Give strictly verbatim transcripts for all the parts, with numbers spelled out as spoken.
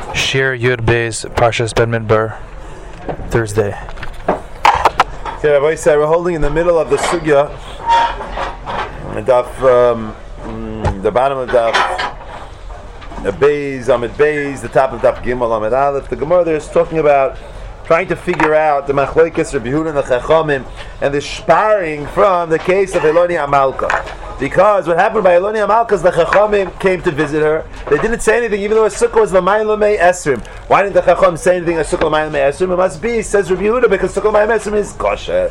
Shir Yud Beis Parshas Ben Midbar, Thursday. Okay, Rabbi said we're holding in the middle of the sugya, the daf, um, the bottom of the daf, the Beis, Amid Beis, the top of daf Gimel, Amid Aleph. The Gemara there is talking about trying to figure out the machlokes Rabbi Yehuda and the Chachamim and the sparring from the case of Eloni Amalka. Because what happened by Eloni Amalka is the Chachamim came to visit her. They didn't say anything, even though a sukkah was L'mayim L'mei Esrim. Why didn't the Chacham say anything? A sukkah L'mayim L'mei Esrim. It must be, says Rabbi Yehuda, because sukkah L'mayim Esrim is kosher.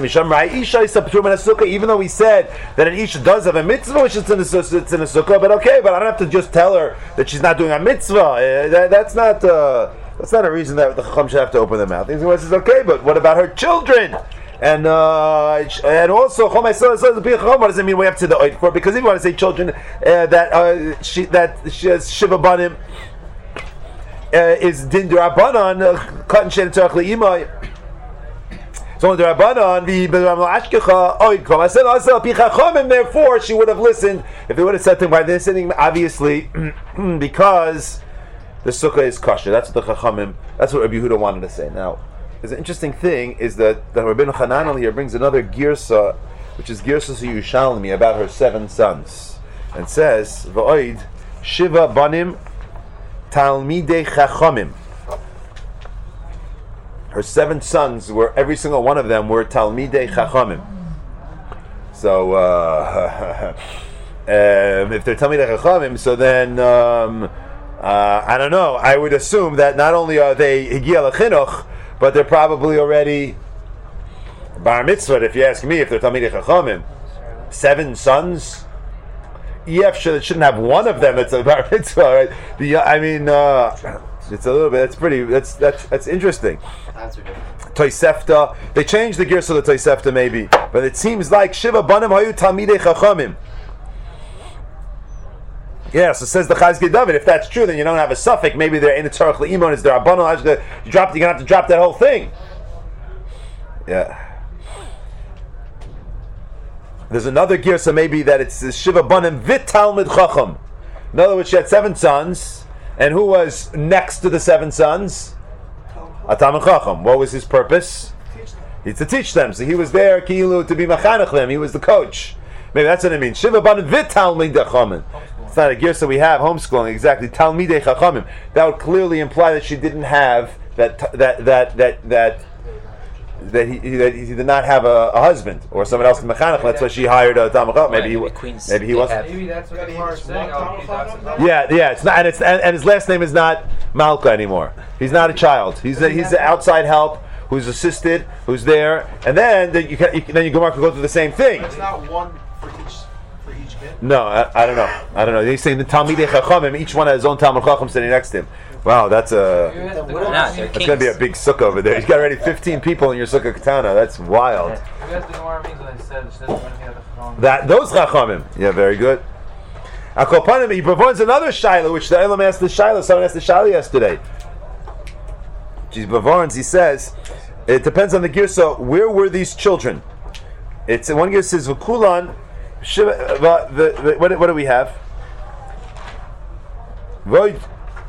Even though we said that an isha does have a mitzvah, which is in a, it's in a sukkah, but okay, but I don't have to just tell her that she's not doing a mitzvah. Uh, that, that's not. Uh, That's not a reason that the Chacham should have to open their mouth. He says, okay, but what about her children? And uh, and also, what does it mean we have to the oid for? Because if you want to say children, uh, that uh, she that she has shiva banim uh, is din d'Rabbanan, cotton shen tzarich le'imay. So the Rabbanan, the Ashkecha oid kom. I said, and therefore she would have listened if they would have said to him by this thing, obviously, because the sukkah is kosher. That's what the Chachamim, that's what Rabbi Yehuda wanted to say. Now, there's an interesting thing is that the Rabbeinu Hanan here brings another girsa, which is girsa Yerushalmi about her seven sons, and says, "V'oid shiva banim talmidei Chachamim." Her seven sons were, every single one of them were talmidei Chachamim. So, uh, um, if they're talmidei Chachamim, so then. Um, Uh, I don't know. I would assume that not only are they Higia L'Chinuch, but they're probably already Bar Mitzvah, if you ask me, if they're Talmidei Chachamim. Seven sons? Yef should, shouldn't have one of them that's a Bar Mitzvah, right? The, I mean, uh, it's a little bit, that's pretty, that's that's that's interesting. Tosefta, they changed the gears of the Tosefta maybe, but it seems like Shiva Banim Hayu Talmidei Chachamim. Yeah, so says the Chazkei David. If that's true, then you don't have a suffix. Maybe they're in the Tzarech Le'imon. Is there a bundle? You drop. You're gonna have to drop that whole thing. Yeah. There's another girsa maybe that it's Shiva Banim Vit Talmid Chacham. In other words, she had seven sons, and who was next to the seven sons? A Talmid Chacham. What was his purpose? He's to teach them. So he was there, Kilu, to be machanech them. He was the coach. Maybe that's what it means. Shiva Banim Vit Talmid Chacham. It's not a girsa we have homeschooling exactly. Talmidei Chachamim. That would clearly imply that she didn't have that that that that that that he that he did not have a, a husband or someone else in mechanech. That's why she hired a Talmid Chacham. Maybe he maybe he was. Maybe that's what you are saying. Yeah, yeah. It's not, and it's and, and his last name is not Malka anymore. He's not a child. He's a, he's the outside help who's assisted, who's there, and then the, you can, you, then you go go through the same thing. It's not one for each. No, I, I don't know. I don't know. He's saying the Talmidei Chachamim, each one has his own Talmid Chacham sitting next to him. Wow, that's a Nah, that's going to be a big sukkah over there. You've got already fifteen people in your sukkah katana. That's wild. That those Chachamim. Yeah, very good. Akopanim, he performs another shaila, which the Elam asked the shaila. Someone asked the shaila yesterday. He's Bavarns. He says it depends on the girsa. Where were these children? It's one girsa says V'kulan. Shiva, the, the, the, what, what do we have? Void.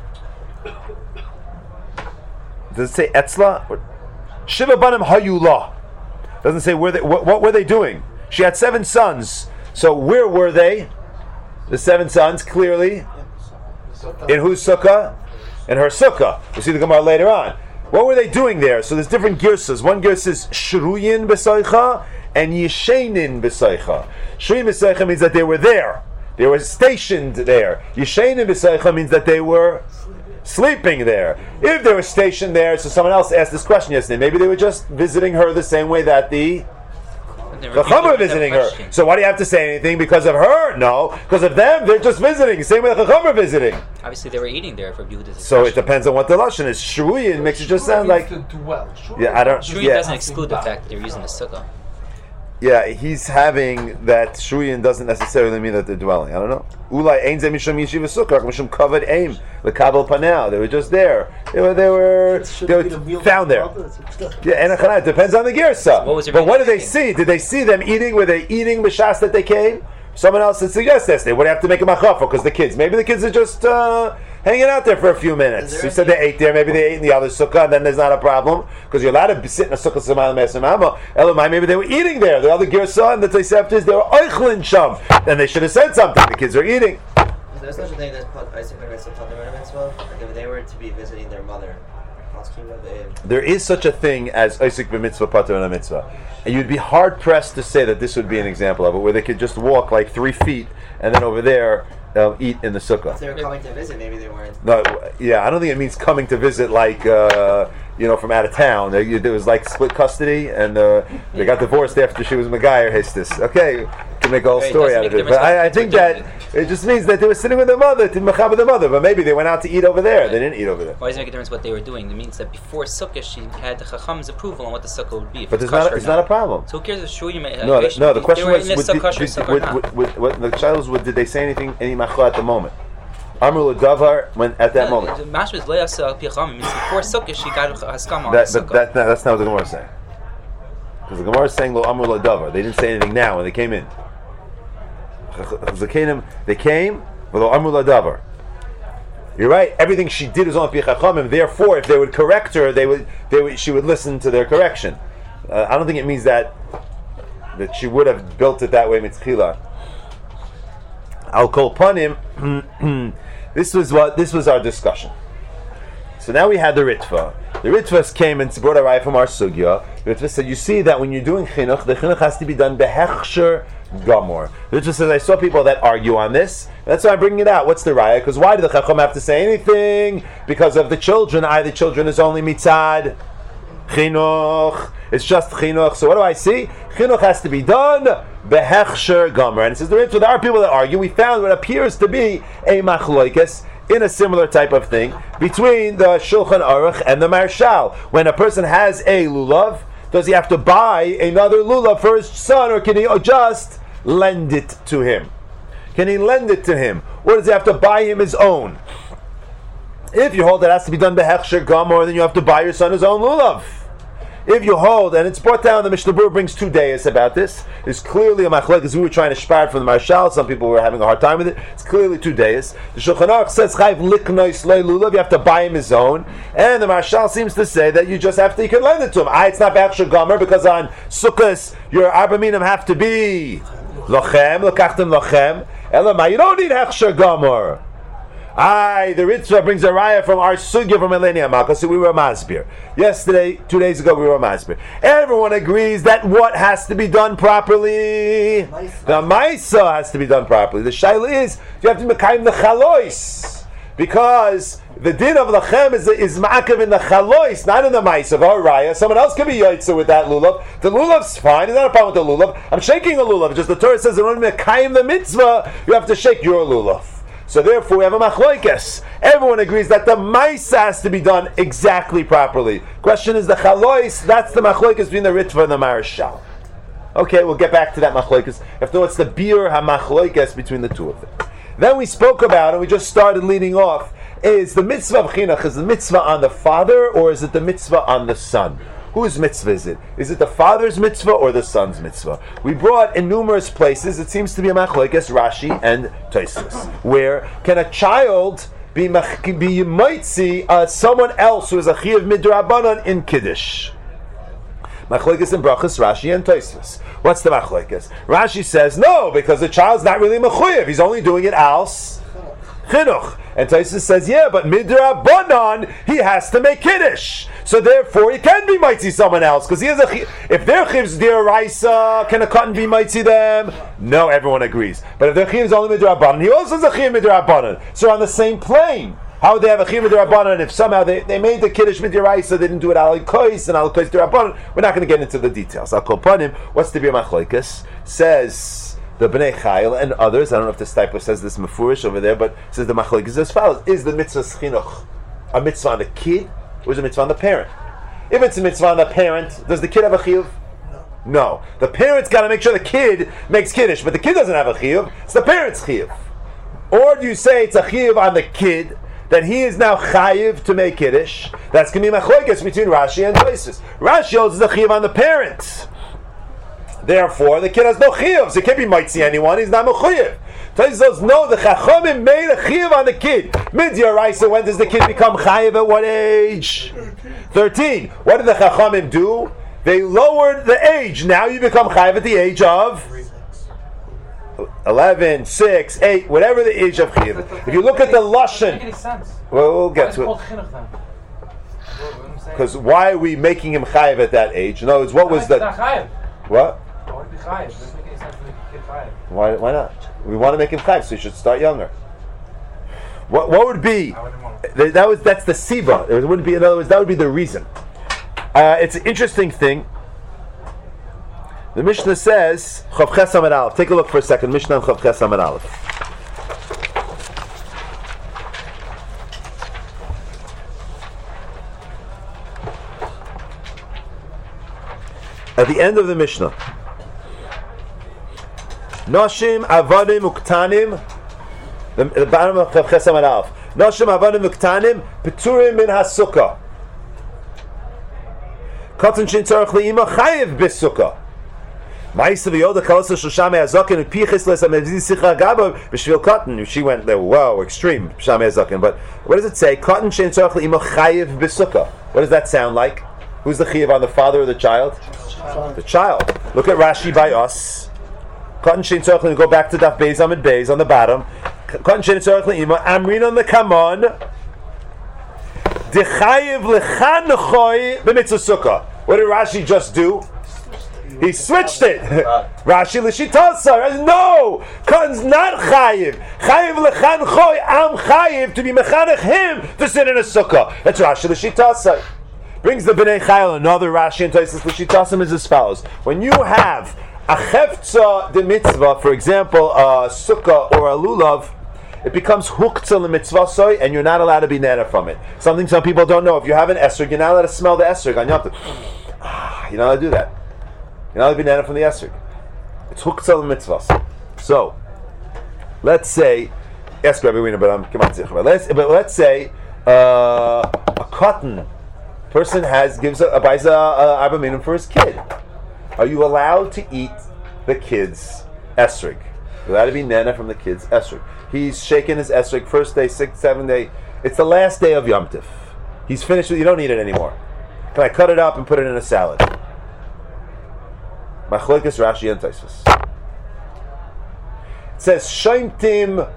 Does it say Etzla? Shiva Banim Hayula. Doesn't say where they. What, what were they doing? She had seven sons. So where were they? The seven sons clearly. In whose sukkah? In her sukkah. We'll see the Gemara later on. What were they doing there? So there's different girsas. One girsa is Shruyin B'Soicha and Yishenin B'Soicha. Shruyin B'Soicha means that they were there. They were stationed there. Yishenin B'Soicha means that they were sleeping there. If they were stationed there, so someone else asked this question yesterday, maybe they were just visiting her the same way that the Chacham were visiting her. So why do you have to say anything? Because of her? No. Because of them, they're just visiting. Same way the Chacham were visiting. Obviously they were eating there for Yehuda's. So it depends on what the lashon is. Shruyin makes it just sound like. Yeah, I don't. Shruyin yeah. doesn't exclude the fact that they're using the sukkah. Yeah, he's having that Shruyin doesn't necessarily mean that they're dwelling. I don't know. Ulai ein zeh mishum yeshiva sukkah, mishum covered aim lekabel panel. They were just there. They were they were, they were found there. Yeah, and it depends on the girsa. What but what did they see? Did they see them eating? Were they eating b'shas that they came? Someone else had suggested this. They would have to make a machafa because the kids. Maybe the kids are just uh, hanging out there for a few minutes. You said they ate there, maybe they ate in the other sukkah, and then there's not a problem because you're allowed to sit in a sukkah Samal Mesamama. Elamai, maybe they were eating there. The other Girsa and the Tosefta is they were oichlin sham. Then they should have said something. The kids are eating. Is there such a thing as Isaac and Mitzvah, Pater Mitzvah? Like if they were to be visiting their mother, there is such a thing as Isaac b'mitzvah, Pater and a mitzvah, and you'd be hard pressed to say that this would be an example of it, where they could just walk like three feet and then over there uh, eat in the sukkah. If they were coming to visit, maybe they weren't. No, yeah, I don't think it means coming to visit like uh, you know from out of town. There, there was like split custody, and uh, they got divorced after she was Megayer Histis. Okay, to make a whole Right, story out of it, but I, I think that it just means that they were sitting with their mother to mechab their mother, but maybe they went out to eat over there. They didn't eat over there. Why does it make a difference what they were doing? It means that before Sukkah, she had the Chacham's approval on what the Sukkah would be. But it's not, it's not a problem. So who cares if sure you may? No, the, no. The question was, would, would, did, did, would, would, would, would, the child was, would, did they say anything, any machla at the moment? Amru l'davar when at that moment. Mashma is le'asa al pi Chachamim means before Sukkah she got haskama on that, Sukkah. But that, that's not what the Gemara is saying. Because the Gemara is saying lo amru l'davar. They didn't say anything now when they came in. They came with lo amru l'davar. You're right. Everything she did was on pi Chachamim. Therefore, if they would correct her, they would, they would, she would listen to their correction. Uh, I don't think it means that that she would have built it that way mitzchila. Al kol panim. This was what this was our discussion. So now we had the Ritva. The Ritvas came and brought a raya from our sugya. The Ritva said, "You see that when you're doing chinuch, the chinuch has to be done behechsher gamor." The Ritva says, "I saw people that argue on this. That's why I'm bringing it out. What's the raya? Because why did the Chacham have to say anything? Because of the children. I, the children, is only mitzad chinuch. It's just chinuch. So what do I see? Chinuch has to be done behechsher gamor." And it says the Ritva, there are people that argue. We found what appears to be a machloikes in a similar type of thing between the Shulchan Aruch and the Marshal. When a person has a lulav, does he have to buy another lulav for his son, or can he just lend it to him? Can he lend it to him, or does he have to buy him his own? If you hold that it has to be done behechsher gamor, then you have to buy your son his own lulav. If you hold, and it's brought down, the Mishnah Berurah brings two days about this. It's clearly a machlek, because we were trying to spar it from the Marshal. Some people were having a hard time with it. It's clearly two days. The Shulchan Aruch says chayv liknois le lulav. You have to buy him his own, and the Marshal seems to say that you just have to. You can lend it to him. Ah, it's not behechsher gamor because on Sukkos your arba minim have to be lochem, lokachtem lochem. Elamai, you don't need hechsher gamor. Aye, the Ritva brings a raya from our sugya from Eleni Amaka. So we were masbir yesterday, two days ago. We were masbir. Everyone agrees that what has to be done properly, the maisa has to be done properly. The shaila is you have to mekayim the chalois, because the din of lachem is is ma'akev in the chalois, not in the maisa of our raya. Someone else can be yaitza with that lulav. The lulav's fine. It's not a problem with the lulav. I'm shaking a lulav. Just the Torah says in order to mekayim the mitzvah, you have to shake your lulav. So therefore we have a machloikes. Everyone agrees that the maisa has to be done exactly properly. Question is the chalois, that's the machloikes between the Ritva and the Marshal. Okay, we'll get back to that machloikes. If no, it's the bir ha-machloikes between the two of them. Then we spoke about, and we just started leading off, is the mitzvah of chinuch, is the mitzvah on the father, or is it the mitzvah on the son? Whose mitzvah is it? Is it the father's mitzvah or the son's mitzvah? We brought in numerous places, it seems to be a machlokes, Rashi and Tosfos, where can a child be be mitzi uh, someone else who is a chiyav midrabanan in Kiddush? Machlokes and brachas, Rashi and Tosfos. What's the machlokes? Rashi says no, because the child's not really mechuyev; he's only doing it als chinuch. And Tosfos says, yeah, but midrabanan, he has to make Kiddush. So therefore, he can be mitzi someone else, because he has a. If their chiv's deraisa, can a cotton be mitzi them? No, everyone agrees. But if their chiv is only midrabanan, he also has a chiv midrabanan. So on the same plane, how would they have a chiv midrabanan if somehow they, they made the Kiddush midraisa, they didn't do it al kois and al kois derabanan? We're not going to get into the details. I'll call upon him. What's the bir machlokas? Says the Bnei Chayil and others. I don't know if this type of says this mefurish over there, but says the machlokas is as follows: is the mitzvah chinuch a mitzvah on the kid? Or is it a mitzvah on the parent? If it's a mitzvah on the parent, does the kid have a chiyuv? No. No. The parent's got to make sure the kid makes kiddush, but the kid doesn't have a chiyuv. It's the parent's chiyuv. Or do you say it's a chiyuv on the kid, that he is now chayiv to make kiddush? That's going to be machlokes between Rashi and Tosfos. Rashi holds the chiyuv on the parent. Therefore, the kid has no chiyuv, so he can't be mitzi anyone. He's not mechuyev. Tosfos know the Chachamim made a chiyuv on the kid. Midyairaisa, when does the kid become chayiv? At what age? Thirteen. What did the Chachamim do? They lowered the age. Now you become chayiv at the age of eleven, six, eight, whatever the age of chiyuv. If you look at the lashon, well, we'll get to it. Because why are we making him chayiv at that age? In other words, what was the what? Why? Why not? We want to make him chayiv, so you should start younger. What? What would be? That, that was that's the siba. It wouldn't be. In other words, that would be the reason. Uh, it's an interesting thing. The Mishnah says, Chav Ches Amud Aleph. Take a look for a second. Mishnah and Chav Ches Amud Aleph. At the end of the Mishnah, Noshim Avadim Uktanim, the, the bottom of Chav Ches Amud Aleph. Noshim Avadim Uktanim Peturim min Hasukah. Katan Shin Tzarech Le'ima Chayiv B'Sukkah. Ma'isa v'yoda kalasa shoshame hazaken and pichis lesamevzi sicha gaba b'shvil cotton. She went there, whoa, extreme shame hazaken. But what does it say? Cotton shein tzarech le'imo chayiv b'sukkah. What does that sound like? Who's the chayiv on the father or the child? Child. The child. Look at Rashi by us. Cotton shein tzarech le'imo. Go back to Daf Beis Amud Beis on the bottom. Cotton shein tzarech le'imo. Amrin on the kamon. Dechayiv lechanchoi b'mitzvah sukkah. What did Rashi just do? He switched it. Rashi l'shitasa. No, Cotton's not chayiv. Chayiv lechan choy. I'm chayiv to be mechanech him to sit in a sukkah. That's Rashi l'shitasa. Brings the Bnei Chayil another Rashi and Tosfos l'shitasim is as follows. When you have a chefza de mitzvah, for example, a sukkah or a lulav, it becomes huktzah l'mitzvah soy, and you're not allowed to be nana from it. Something some people don't know. If you have an esrog, you're not allowed to smell the esrog on Yom Tov. You're not allowed to do that. You're not allowed to be nana from the esrog. It's huktzah l'mitzvah. So, let's say, yes, Rabbi Wiener, but I'm come on, but let's but let's say uh, a cotton person has gives a, a buys a, a arba minim for his kid. Are you allowed to eat the kid's esrog? You're allowed to be nana from the kid's esrog. He's shaking his esrog first day, sixth, seventh day. It's the last day of Yom Tov. He's finished with. You don't need it anymore. Can I cut it up and put it in a salad? Machlokes Rashi and Tosfos. It says Shoimtim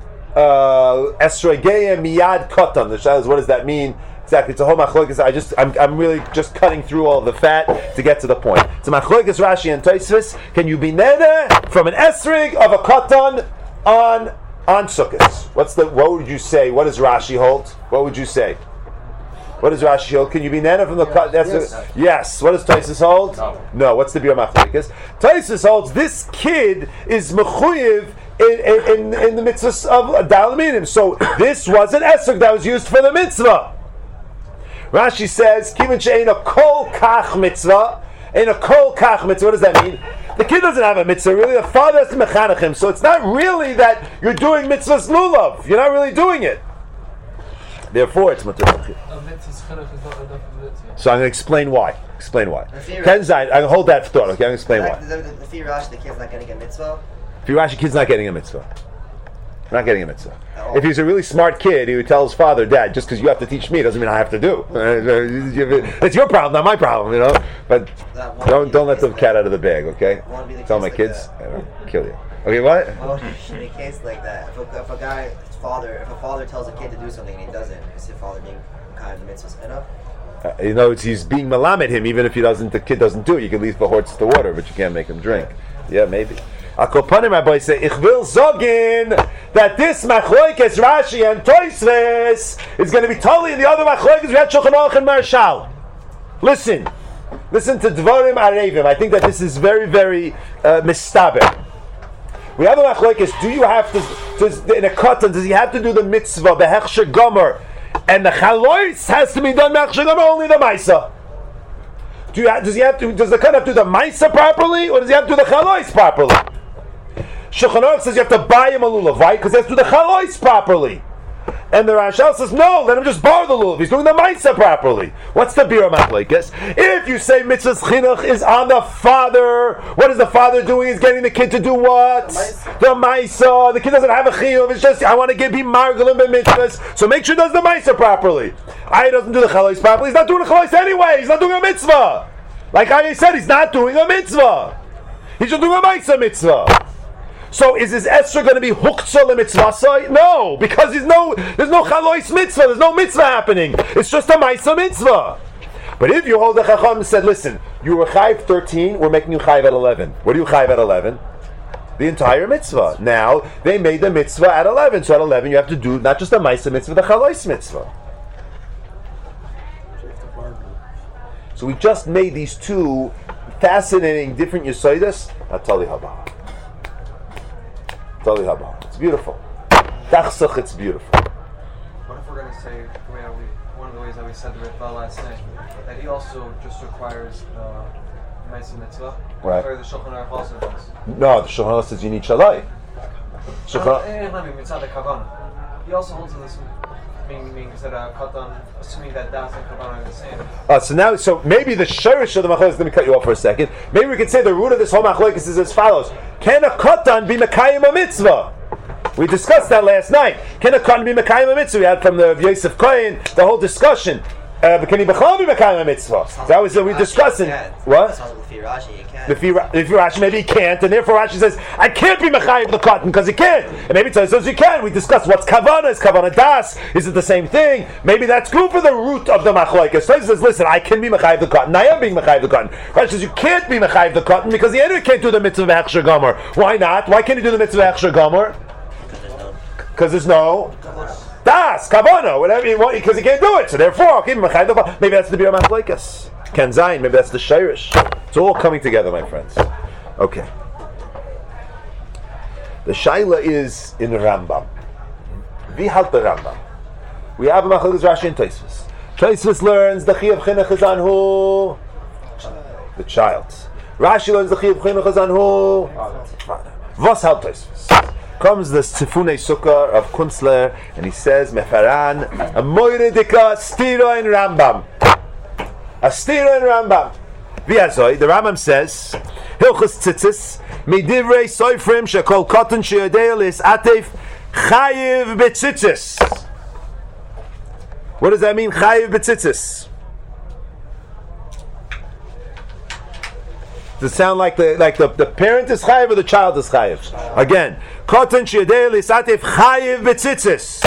Esrogei Miyad Kotan. The shadow is, what does that mean? Exactly. It's a whole machlokes. I just I'm I'm really just cutting through all the fat to get to the point. It's a machlokes Rashi and Tosfos. Can you be neder from an esrog of a kotan on on sukkahs? What's the what would you say? What does Rashi hold? What would you say? What does Rashi hold? Can you be nana from the cut? Yes. Yes. Yes. What does Tosfos hold? No. No. What's the bir machlokes? Tosfos holds this kid is mechuyev in, in, in, in the mitzvah of dal minim. So this was an esrog that was used for the mitzvah. Rashi says, "Kivin she'ein a kol kach mitzvah, in a kol kach mitzvah." What does that mean? The kid doesn't have a mitzvah. Really, the father has to mechanech him. So it's not really that you're doing mitzvahs lulav. You're not really doing it. Therefore, it's mitzvah. So I'm going to explain why. Explain why. Ken Zayin, I can hold that thought. Okay, I'm going to explain why. The Fi Rashi, the kid's not getting a mitzvah. Fi Rashi, kid's not getting a mitzvah. Not getting a mitzvah. If he's a really smart kid, he would tell his father, "Dad, just because you have to teach me doesn't mean I have to do. It's your problem, not my problem, you know." But don't don't let the cat out of the bag, okay? Tell my kids, I don't kill you. Okay, what? Well, in a case like that, if a, if a guy's father, if a father tells a kid to do something and he doesn't, is his father being kind of mitzvah enough? Uh, you know, it's, he's being malamed him, even if he doesn't. The kid doesn't do it. You can leave the horse to water, but you can't make him drink. Yeah, maybe. Akopanim, my boy, say ich will zogin that this machlokes Rashi and Tosfos is going to be totally in the other machlokes we had Shulchan Aruch and Marshal. Listen, listen to Dvarim Arevim. I think that this is very, very uh, mistaber. We have a machlokes. Do you have to, to in a katan? Does he have to do the mitzvah behechsher gomer, and the chalois has to be done behechsher gomer, only the ma'isa? Do you have, does he have to? Does the katan have to do the ma'isa properly, or does he have to do the chalois properly? Shulchan Aruch says you have to buy him a lulav, right? Because he has to do the chalois properly. And the Rashal says, no, let him just bar the lulav. He's doing the Maisa properly. What's the Bira Machlekes? If you say mitzvah's chinuch is on the father, what is the father doing? He's getting the kid to do what? The Maisa. The kid doesn't have a chiyuv. It's just, I want to give him margalim and mitzvahs. So make sure he does the Maisa properly. I doesn't do the chalois properly. He's not doing the chalois anyway. He's not doing a mitzvah. Like I said, he's not doing a mitzvah. He's just doing a Maisa mitzvah. So is his Esther going to be huktzah lemitzvah? No, because there's no there's no chalois mitzvah, there's no mitzvah happening. It's just a ma'isa mitzvah. But if you hold the chacham and said, listen, you were chayiv thirteen, we're making you chayiv at eleven. What are you chayiv at eleven? The entire mitzvah. Now they made the mitzvah at eleven, so at eleven you have to do not just a ma'isa mitzvah, the chalois mitzvah. So we just made these two fascinating different yesodis. Atali haba. It's beautiful. It's beautiful. What if we're going to say, the way we, one of the ways that we said the Ritva last night, that he also just requires the Maisa Mitzvah? Right. Or the Shulchan Aruch also does? No, the Shulchan Aruch says you need Shalai. Shulchan Aruch, it's not the Kavanah. He also holds to this, meaning, meaning that uh, Katan, assuming that Das and Kavanah are the same. Uh, so now, so maybe the shirish of the machlokes. Let me cut you off for a second. Maybe we could say the root of this whole machlokes is as follows: can a katan be mekayim a mitzvah? We discussed that last night. Can a katan be mekayim a mitzvah? We had from the Yosef Kohen the whole discussion. Uh, but can he b'chol be mekayim a mitzvah? That was uh, we discussing. What? If he, if Rashi, maybe he can't, and therefore Rashi says, I can't be mechayiv the cotton because he can't. And maybe Tzai says you can. We discussed what's kavana, is kavana das, is it the same thing? Maybe that's good for the root of the machlokes. Tzai says, listen, I can be mechayiv the cotton. I am being mechayiv the cotton. Rashi says you can't be mechayiv the cotton because the editor can't do the mitzvah of hechsher gomer. Why not? Why can't he do the mitzvah of hechsher gomer? Because there's no das, kavana, whatever you want, because he can't do it. So therefore, okay, mechayiv the cotton. Maybe that's the bir machlokes. Ken Zayin, maybe that's the shirish. It's all coming together, my friends. Okay. The shaila is in the Rambam. We have the Rambam. We have a machlokes Rashi and Tosfos. Tosfos learns the chiyuv chinuch is on who? The child. Rashi learns the chiyuv chinuch is on who? Vos hal Tosfos. Comes the Tzifune Sukkah of Kunstler, and he says, Mefaran, a moiredika stira in Rambam. A stira in Rambam. V'azoi, the Rambam says, Hilchus tzitzis, midivrei soifrim shekol koton sheyodei lis atef chayiv betzitzis. What does that mean, chayiv betzitzis? Does it sound like the like the, the parent is chayiv or the child is chayiv? Again, koton sheyodei lis atef chayiv betzitzis.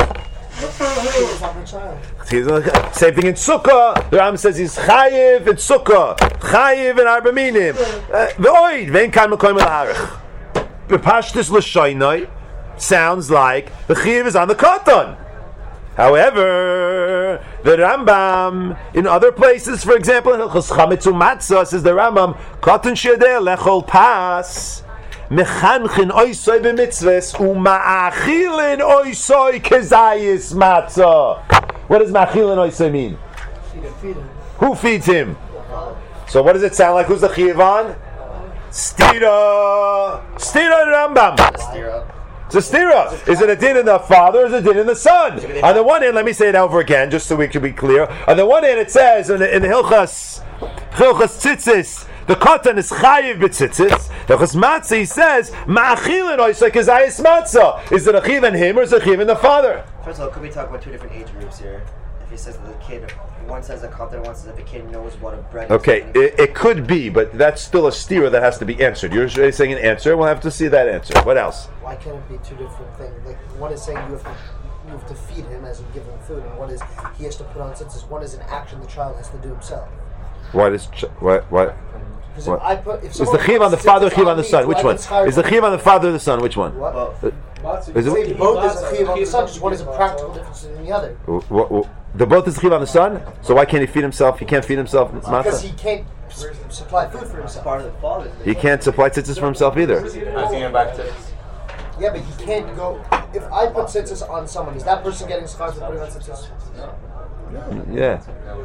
Same thing in Sukkah. The Ram says he's chayiv in Sukkah, chayiv in Arba Minim. V'oid vein kan mekoyim l'harich. B'pashtus l'shoynoi sounds like the chayiv is on the katan. However, the Rambam in other places, for example, in Hilchos Chametz U'Matzah, says the Rambam katan sheyodei lechol pas. Mechanchin oisoi b'mitzvahs u'ma'achilin oisoi kezayis matzah. What does ma'achilin oisoi mean? Feed him. Who feeds him? So what does it sound like? Who's the chiyuv on? Stira. Stira in Rambam. It's a stira. Is it a din in the father or is it a din in the son? On the one hand, let me say it over again just so we can be clear. On the one hand it says in the, in the Hilchas Hilchas Tzitzis, the katan is chayiv b'tzitzis. Hilchos matzah, he says, ma'achilin oisoi kezayis matzah. Is it a chiv in him or is it a chiv in the father? First of all, could we talk about two different age groups here? If he says that the kid, one says a katan, one says that the kid knows what a bread is. Okay, it, it could be, but that's still a stira that has to be answered. You're saying an answer, we'll have to see that answer. What else? Why can't it be two different things? Like, one is saying you have to you have to feed him as in give him food, and one is he has to put on tzitzis. One is an action the child has to do himself. Why does ch- what what? Because if I put, if is the chiv on the father or chiv on the son? Which one? Is the chiv on the father or the son? Which one? What? Uh, is it both is a chiv on the son? Just one is a practical difference than the other. What, what, the both is chiv on the son. So why can't he feed himself? He can't feed himself. Because he can't s- supply food for himself. Part of the father. He can't supply tzitzis for himself either. I was thinking back to. Yeah, but he can't go. If I put tzitzis on someone, is that person getting schar for putting on tzitzis? Yeah.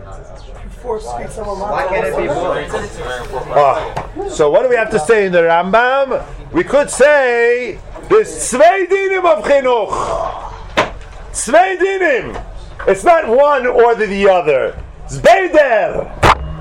Why can't it be both? Oh. So what do we have to say in the Rambam? We could say there's zwei dinim of chinuch. Zwei dinim. It's not one or the, the other. It's beider.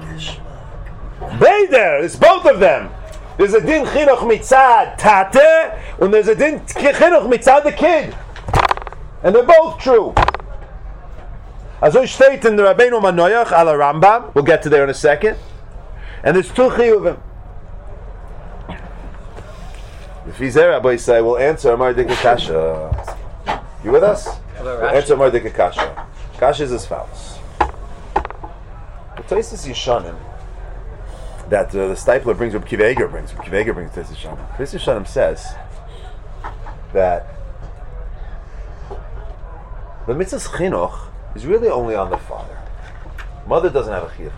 Beider. It's both of them. There's a din chinuch mitzad tate, and there's a din chinuch mitzad the kid, and they're both true. Azoy state in the Rabbeinu Manoyach ala Rambam. We'll get to there in a second. And there's two chiyuvim. If he's there, Rabbi say, we'll answer Amar Dika Kasha. You with us? We'll answer Amar Dika Kasha. Kasha is as follows. The Tosfos Yeshanim that uh, the Stipler brings, Reb Kiva Eger brings, Reb Kiva Eger brings Tosfos Yeshanim. Tosfos Yeshanim says that the mitzvah chinuch is really only on the father. Mother doesn't have a chiyuv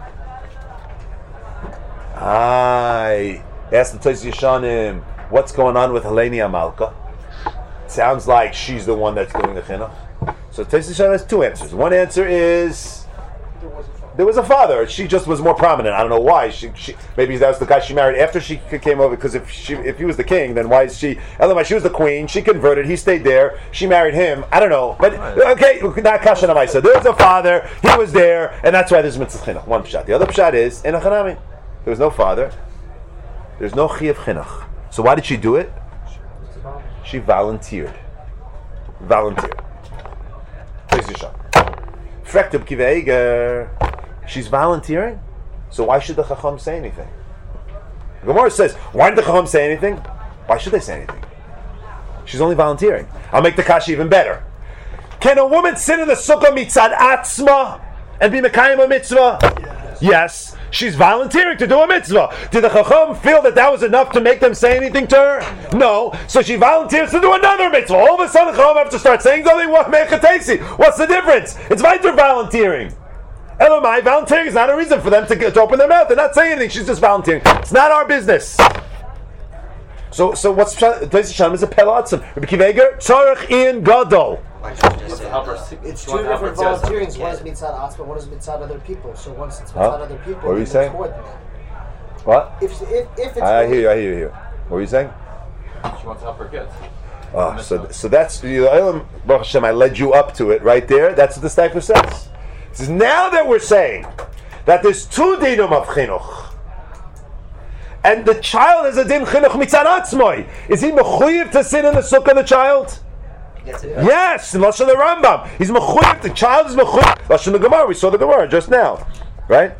chinuch. I asked the Tosfos Yeshanim, what's going on with Heleni Amalka? Sounds like she's the one that's doing the chinuch. So Tosfos Yeshanim has two answers. One answer is there was a father. She just was more prominent. I don't know why. She, she maybe that was the guy she married after she came over. Because if she, if he was the king, then why is she? Elamai, she was the queen. She converted. He stayed there. She married him. I don't know. But okay, not kasha namaisa. There was a father. He was there, and that's why there's mitzvah chinuch. One pshat. The other pshat is in a chanami. There was no father. There's no chiyuv chinuch. So why did she do it? She volunteered. Volunteered. Frektub Kiva Eger. She's volunteering, so why should the Chacham say anything? The Gemara says, why did the Chacham say anything? Why should they say anything? She's only volunteering. I'll make the kasha even better. Can a woman sit in the sukkah mitzad atzma and be mekayim a mitzvah? Yes. Yes. She's volunteering to do a mitzvah. Did the Chacham feel that that was enough to make them say anything to her? No. So she volunteers to do another mitzvah. All of a sudden, the Chacham have to start saying something. What's the difference? It's weiter volunteering. Elamai, volunteering is not a reason for them to, get, to open their mouth. They're not saying anything. She's just volunteering. It's not our business. So, so what's Tosfos Yeshanim is a pelatzim. Rabbi Kiva Eger, tzarich in gadol. It's two different volunteerings. One is mitzad atzma, one is mitzad other people. So once it's mitzad huh? other people, what are you saying? More than that. What? If if, if it's I hear you. I hear you. Here. What were you saying? She wants to help her kids. Oh, so so that's you know, Baruch Hashem, I led you up to it right there. That's what the Stipler says. It says now that we're saying that there's two dinim of chinuch, and the child is a din chinuch mitzad atzmoi. Is he mechuyev to sit in the sukkah? The child. Yes, in Lashon the Rambam, he's mechuyev. The child is mechuyev. Lashon the Gemara, we saw the Gemara just now, right?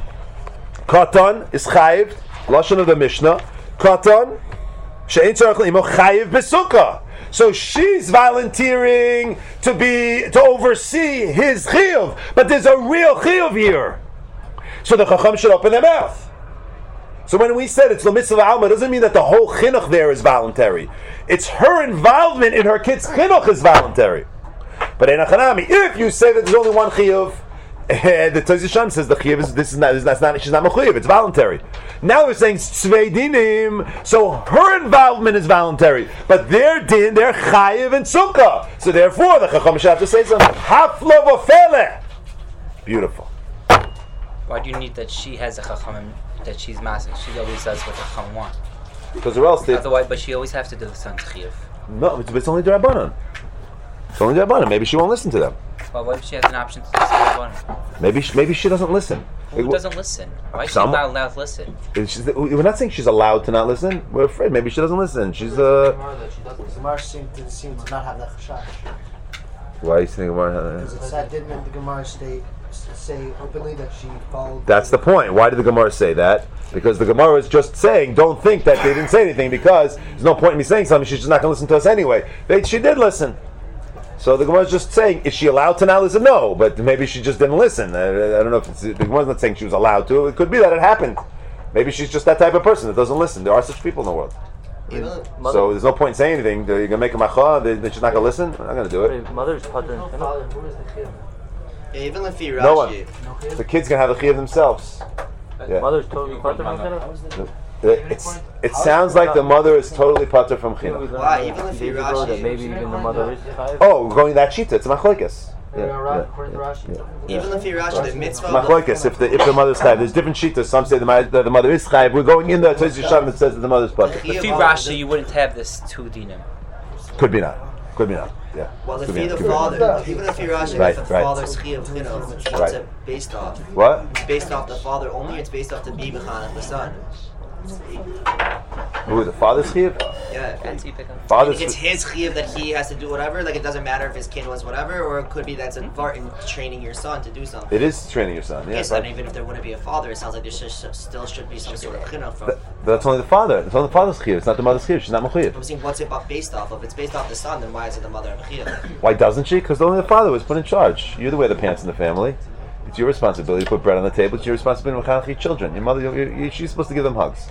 Katan is chayiv. Lashon of the Mishnah. Katan she'ein tzarich l'imo chayiv b'sukkah. So she's volunteering to be to oversee his chiyuv, but there's a real chiyuv here. So the chacham should open their mouth. So when we said it's l'mitzvah alma, it doesn't mean that the whole chinuch there is voluntary. It's her involvement in her kid's chinuch is voluntary. But in a chanami, if you say that there's only one chiyuv, the Tosfos Yeshanim says the chiyuv is this is not, that's not she's not mechuyev, it's voluntary. Now we're saying tzvei dinim, so her involvement is voluntary, but their din, they're chayiv and sukkah. So therefore, the chacham should have to say something. Hafla v'fele. Beautiful. Why do you need that she has a chacham that she's massive? She always does what the chacham want. Because or else they otherwise, but she always has to do the son's chiyuv. No, it's, it's only D'Rabbanan. It's only D'Rabbanan. Maybe she won't listen to them. Well, what if she has an option to listen to one? Maybe she, maybe she doesn't listen. Who doesn't listen? Why is she Some, not allowed to listen? We're not saying she's allowed to not listen. We're afraid. Maybe she doesn't listen. She's uh. The Gemara seems to seem to not have that chashash. Why are you saying Gemara? Because it said, didn't the Gemara state say openly that she followed? That's the point. Why did the Gemara say that? Because the Gemara is just saying, don't think that they didn't say anything, because there's no point in me saying something. She's just not going to listen to us anyway. They, she did listen. So the Gemara is just saying, is she allowed to not listen? No, but maybe she just didn't listen. I, I don't know if it's, the Gemara's not saying she was allowed to. It could be that it happened. Maybe she's just that type of person that doesn't listen. There are such people in the world. Even So there's no point in saying anything. You're going to make a macha, that she's not going to listen? I'm not going to do it. Mother's pater. yeah, even if you No one. Rashi, The kids can have the chiyuv themselves. Yeah. Mother's totally pater from chinuch. It's, it sounds like the mother is totally pater from chinuch. Why? Even if you Days ago that Rashi, maybe even the mother is chayiv. Oh, going that shita. It's a machlokes. Yeah, yeah. even if you Rashi, the mitzvah. Machlokes. If the if the mother's chayiv, there's different shitas. Some say the, the, the mother is chayiv. We're going in the Tosfos Yeshanim that says that the mother's pater. If you Rashi, you wouldn't have this two dinim. Could be not. Could be not. Yeah. Well, if Give me you're a- the give me a- father, even if you're Rashi, Right, if the right. father's chiyuv chinuch, what's Right. it based off? What? It's based off the father only, or it's based off the be mechanech the son. Who, the father's chiyuv? Yeah. Fancy pickup. Father's It's his chiyuv that he has to do whatever. Like it doesn't matter if his kid was whatever, or it could be that's a part in training your son to do something. It is training your son. Yeah, Yes, right. and even if there wouldn't be a father, it sounds like there should, should- still should be some sort of chinuch from. But but that's only the father. It's only the father's chiyuv. It's not the mother's chiyuv. She's not mechuyev. I'm saying, what's it based off of? If it's based off the son, then why is it the mother of chiyuv? Why doesn't she? Because only the father was put in charge. You're the wear the pants in the family. It's your responsibility to put bread on the table. It's your responsibility to mechanech your children. Your mother, you you she's supposed to give them hugs.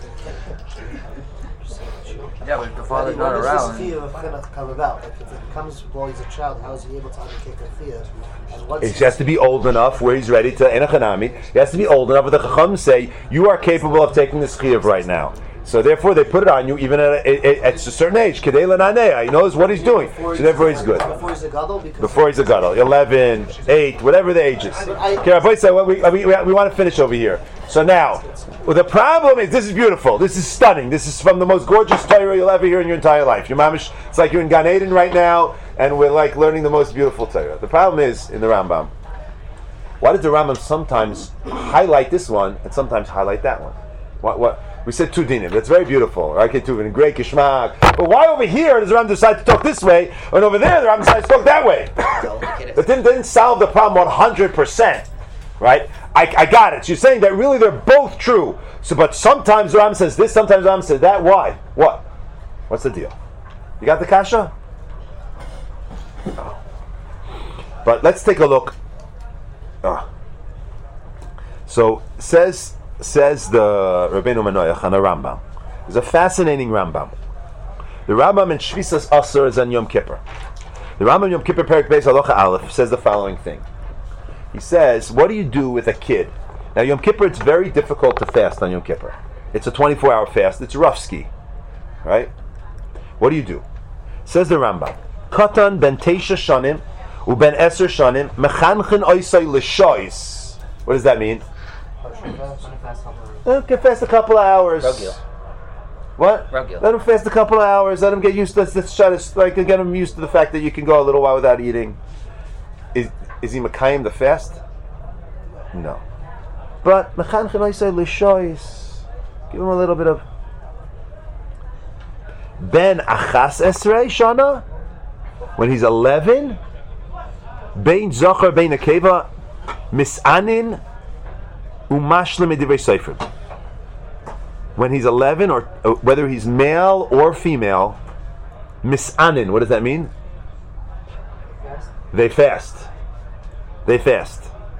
Yeah, but if the When father's not does around. this chiyuv of chinuch come about? Like if it comes while he's a child, how is he able to undertake a chiyuv? And what's He has to be old enough where he's ready to enochanami. He has to be old enough where the chacham say you are capable of taking this chiyuv right now. So therefore, they put it on you even at a, at a certain age. Kedei l'nanei. He knows what he's doing. So therefore, he's good. Before he's a gadol, because Before he's a gadol, eleven, eight, whatever the age is. Okay, Rabbi said, well, we, we, we, we want to finish over here. So now, well, the problem is, this is beautiful. This is stunning. This is from the most gorgeous Torah you'll ever hear in your entire life. Your mamish, it's like you're in Gan Eden right now, and we're like learning the most beautiful Torah. The problem is in the Rambam. Why did the Rambam sometimes highlight this one and sometimes highlight that one? What? What? We said two dinim. That's very beautiful, right? Ketuvin, great kishmak. But why over here does the Rambam decide to talk this way, and over there the Rambam decides to talk that way? That didn't, didn't solve the problem one hundred percent, right? I, I got it. So you're saying that really they're both true. So, but sometimes the Rambam says this, sometimes the Rambam says that. Why? What? What's the deal? You got the kasha? Oh. But let's take a look. Oh. So says says the Rabbeinu Manoach on a Rambam. There's a fascinating Rambam. The Rambam in Shvisas Asur is on Yom Kippur. The Rambam Yom Kippur Perek Beis Halacha Aleph says the following thing. He says, what do you do with a kid? Now Yom Kippur, it's very difficult to fast on Yom Kippur. It's a twenty-four hour fast. It's rough ski, right? What do you do? Says the Rambam. Katan ben teisha shanim u ben eser shanim mechanchin oisay l'shois. What does that mean? Let him fast a couple of hours. Rugil. What? Rugil. Let him fast a couple of hours. Let him get used to this. Let's try to like get him used to the fact that you can go a little while without eating. Is is he Makayim the fast? No. But mechanchin oisay l'shois. Give him a little bit of Ben achas esrei shana, when he's eleven. Bein zachar bein akeva misanin umashlim edivrei sefer. When he's eleven, or uh, whether he's male or female, misanin. What does that mean? They fast. They fast.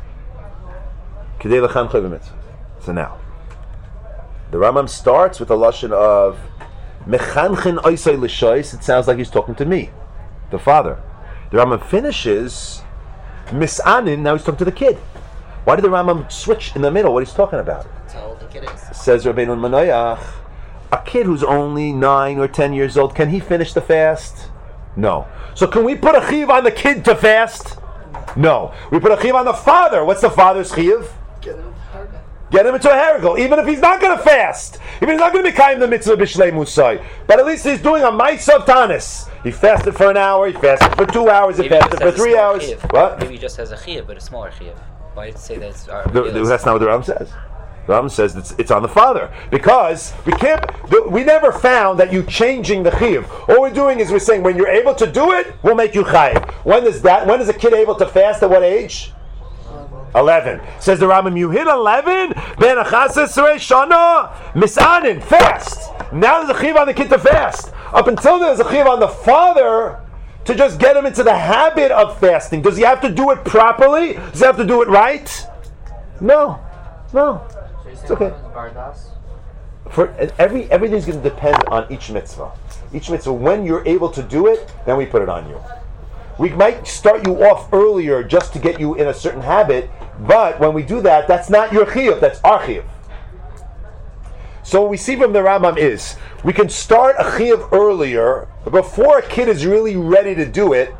Kedei l'chan chayv mitzvah. So now, the Rambam starts with a lashon of Mechanchin oisay l'shois. It sounds like he's talking to me, the father. The Rambam finishes misanin. Now he's talking to the kid. Why did the Rambam switch in the middle? What he's talking about? That's how old the kid is. Says Rabbeinu Manoach, a kid who's only nine or ten years old, can he finish the fast? No. So can we put a chiyuv on the kid to fast? No. We put a chiyuv on the father. What's the father's chiyuv? Get him into a herigal, even if he's not going to fast. Even if he's not going to be kaim the mitzvah b'shlei musai. But at least he's doing a ma'asav tanis. He fasted for an hour, he fasted for two hours, he Maybe fasted just for has a three smaller hours. chiyuv. What? Maybe just has a chiyuv, but a smaller chiyuv. Why did it say that it's our The, the, that's not what the Rambam says. The Rambam says it's, it's on the father, because we can't. The, we never found that you changing the chiyuv. All we're doing is we're saying when you're able to do it, we'll make you chayiv. When is that? When is a kid able to fast? At what age? Eleven. Says the Rambam, you hit eleven. Ben achas esrei shana misanin, fast. Now there's a chiyuv on the kid to fast. Up until there's a chiyuv on the father to just get him into the habit of fasting. Does he have to do it properly? Does he have to do it right? No, no. It's okay. For every everything's going to depend on each mitzvah. Each mitzvah, when you're able to do it, then we put it on you. We might start you off earlier just to get you in a certain habit, but when we do that, that's not your chiyuv, that's our chiyuv. So what we see from the Rambam is, we can start a chiyuv earlier, before a kid is really ready to do it,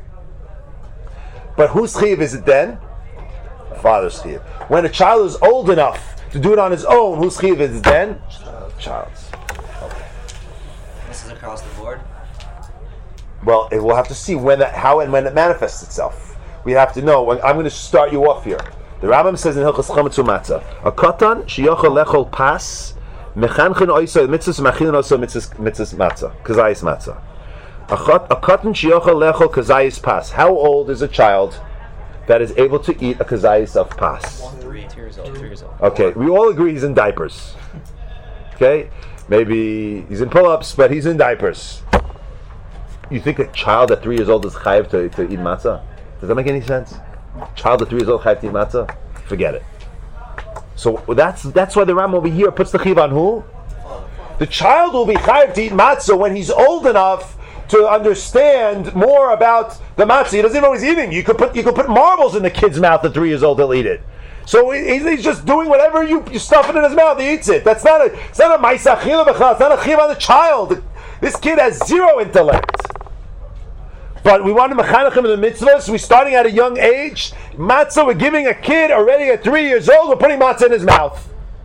but whose chiyuv is it then? The father's chiyuv. When a child is old enough to do it on his own, whose chiyuv is it then? Child's. This is across the board. Well, it, we'll have to see when that, how and when it manifests itself. We have to know. When, I'm going to start you off here. The Rambam says in Hilchos Chametz U'Matzah, a katan sheyochel lechol pas mechanchen oisay mitzvahs machin also mitzvahs mitzvahs matzah kazayis matzah. A katan sheyochel lechol kazayis pas. How old is a child that is able to eat a kazayis of pas? Three years old. Three years old. Okay, we all agree he's in diapers. Okay, maybe he's in pull-ups, but he's in diapers. You think a child at three years old is chayiv to, to eat matzah? Does that make any sense? Child at three years old chayiv to eat matzah? Forget it. So that's that's why the Ram over here puts the chiv on who? The child will be chayiv to eat matzah when he's old enough to understand more about the matzah. He doesn't even know what he's eating. You could put you could put marbles in the kid's mouth at three years old, he'll eat it. So he's, he's just doing whatever you, you stuff it in his mouth, he eats it. That's not a it's not a ma'isa chila b'chal. It's not a chiv on the child. This kid has zero intellect. But we want to mechanech him in the mitzvahs. We're starting at a young age. Matzah, we're giving a kid already at three years old. We're putting matzah in his mouth.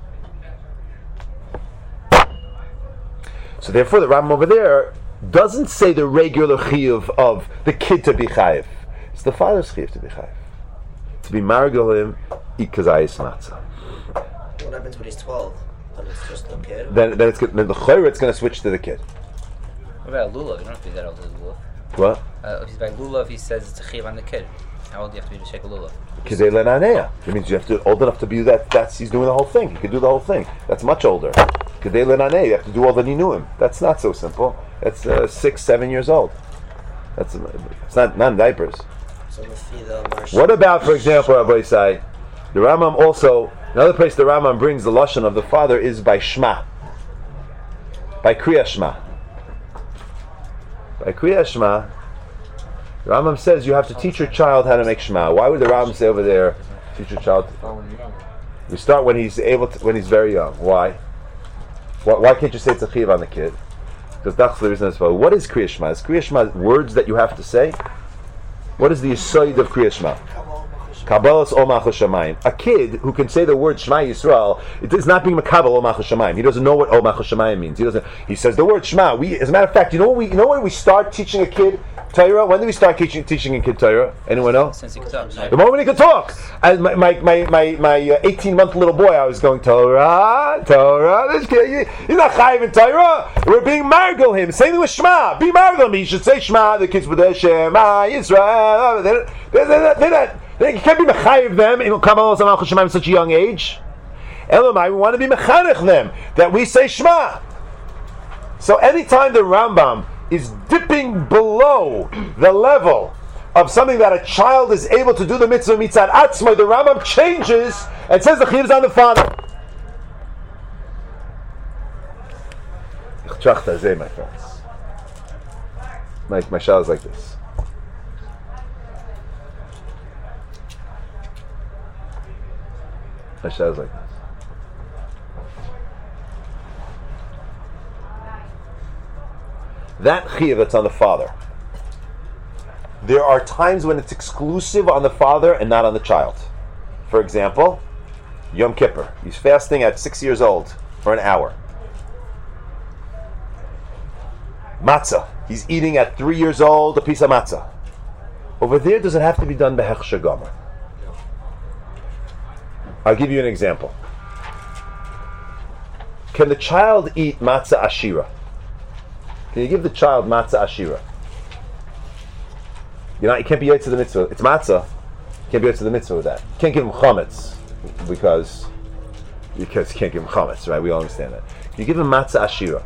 So therefore, the Rambam over there doesn't say the regular chiyuv of the kid to be chayiv. It's the father's chiyuv to be chayiv. To be margul him, eat kazayis matzah. What happens when he's twelve? Then it's just the kid? Then, then, it's, then the chayr, it's going to switch to the kid. What about lulav? You don't have to be that old as lulav. What? Uh, if he's by lulav, he says it's a chiv on the kid. How old do you have to be to shake a lulav? Kidei lenaneya. It means you have to old enough to be that. That's he's doing the whole thing. He could do the whole thing. That's much older. Kidei lenaneya. You have to do all the ninuim. That's not so simple. That's uh, six, seven years old. That's it's not non diapers. So the What about, for example, Rabbi Isai, the Rambam also another place the Rambam brings the lashon of the father is by Shema, by Kriya Shema. By Kriya Shema, the Rambam says you have to teach your child how to make Shema. Why would the Rambam say over there, teach your child? We start when he's able to, when he's very young. Why? Why, why can't you say it's a chiv on the kid? Because that's the reason. What is Kriya Shema? Is Kriya Shema words that you have to say? What is the yesod of Kriya Shema? Kabbalas Omach Shamayim. A kid who can say the word Shema Yisrael, it is not being Makabal Omach Shamayim. He doesn't know what Omach Shamayim means. He doesn't. He says the word Shema. We, as a matter of fact, you know what we, you know when we start teaching a kid Torah? When do we start teaching teaching a kid Torah? Anyone know? Since he can talk. The moment he could talk. As my my my my, my eighteen month little boy, I was going Torah, Torah. This kid, he's not chayiv in Torah. We're being margul him. Same thing with Shema. Be margul him. He should say Shema. The kids with the Shema Yisrael. They're, they're, they're, they're not. You can't be mechayiv them in Kabbalah Samach Shemaim at such a young age. Elamai, we want to be mechanech them that we say Shema. So anytime the Rambam is dipping below the level of something that a child is able to do the mitzvah mitzad atzmai, the Rambam changes and says the chiyuv is on the father. My friends, my my shal is like this. My shal is like this. That chiyuv that's on the father. There are times when it's exclusive on the father and not on the child. For example, Yom Kippur. He's fasting at six years old for an hour. Matzah. He's eating at three years old a piece of matzah. Over there, does it have to be done b'hechsher gomer? I'll give you an example. Can the child eat matzah ashira? Can you give the child matzah ashira? You know, you can't be yotze to the mitzvah. It's matzah. You can't be yotze to the mitzvah with that. You can't give him chametz because because you can't give him chametz, right? We all understand that. You give him matzah ashira.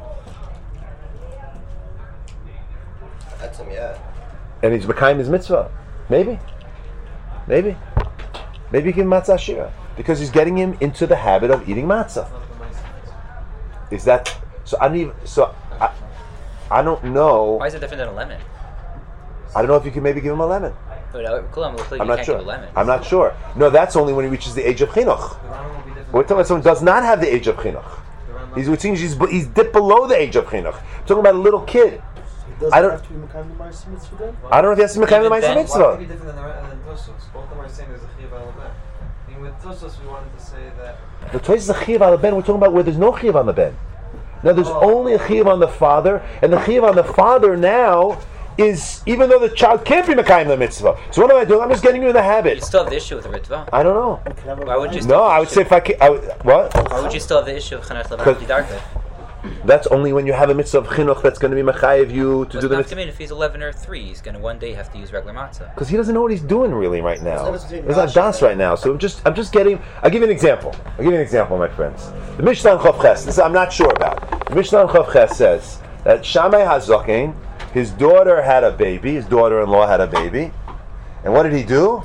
That's him, yeah. And he's mekayim his mitzvah. Maybe. Maybe. Maybe you give him matzah ashira. Because he's getting him into the habit of eating matzah. Is that so? I don't even so. I, I don't know. Why is it different than a lemon? I don't know if you can maybe give him a lemon. But uh, cool, I'm, like I'm not can't sure. Give a lemon. I'm not sure. No, that's only when he reaches the age of chinuch. We're talking about someone who does not have the age of chinuch. He's which means he's he's dipped below the age of chinuch. We're talking about a little kid. Does I don't. have to be Mekayim the Ma'aseh Mitzvah then? I don't know if he has to be mekayim the Ma'aseh Why would it Mitzvah. be different than the than Tosos? Both of them are saying there's a chiyuv al ben. I mean, with Tosos, we wanted to say that. The Toys is a chiyuv on the ben. We're talking about where there's no chiyuv on the ben. Now there's Oh. only a chiyuv on the father, and the chiyuv on the father now is, even though the child can't be Mekayim the mitzvah. So what am I doing? I'm just getting you in the You habit. still have the issue with the Ritva. I don't know. Why would you? Still No, have the I would issue? say if I can, I would, what? Why would you still have the issue of Chanech Because- Levan Darka? That's only when you have a mitzvah of chinuch that's going to be Mechayev you to do the Doesn't have to mitzvah. mean if he's eleven or three, he's going to one day have to use regular matzah. Because he doesn't know what he's doing really right now. There's no difference between There's not Rashi das and- right now. So I'm just, I'm just getting. I'll give you an example. I'll give you an example, my friends. The Mishnah on Chav Ches. This I'm not sure about. The Mishnah on Chav Ches says that Shammai Hazaken, his daughter had a baby. His daughter-in-law had a baby, and what did he do?